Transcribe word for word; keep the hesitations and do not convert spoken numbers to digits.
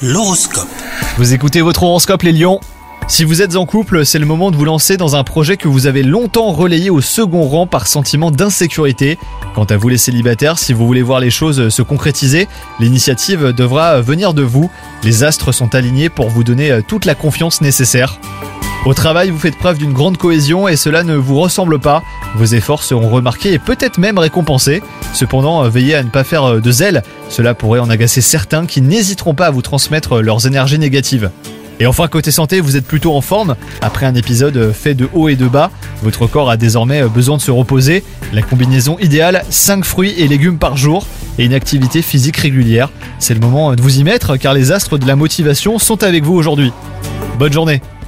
L'horoscope. Vous écoutez votre horoscope les lions. Si vous êtes en couple, c'est le moment de vous lancer dans un projet que vous avez longtemps relayé au second rang par sentiment d'insécurité. Quant à vous les célibataires, si vous voulez voir les choses se concrétiser, l'initiative devra venir de vous. Les astres sont alignés pour vous donner toute la confiance nécessaire. Au travail, vous faites preuve d'une grande cohésion et cela ne vous ressemble pas. Vos efforts seront remarqués et peut-être même récompensés. Cependant, veillez à ne pas faire de zèle. Cela pourrait en agacer certains qui n'hésiteront pas à vous transmettre leurs énergies négatives. Et enfin, côté santé, vous êtes plutôt en forme. Après un épisode fait de haut et de bas, votre corps a désormais besoin de se reposer. La combinaison idéale, cinq fruits et légumes par jour et une activité physique régulière. C'est le moment de vous y mettre car les astres de la motivation sont avec vous aujourd'hui. Bonne journée!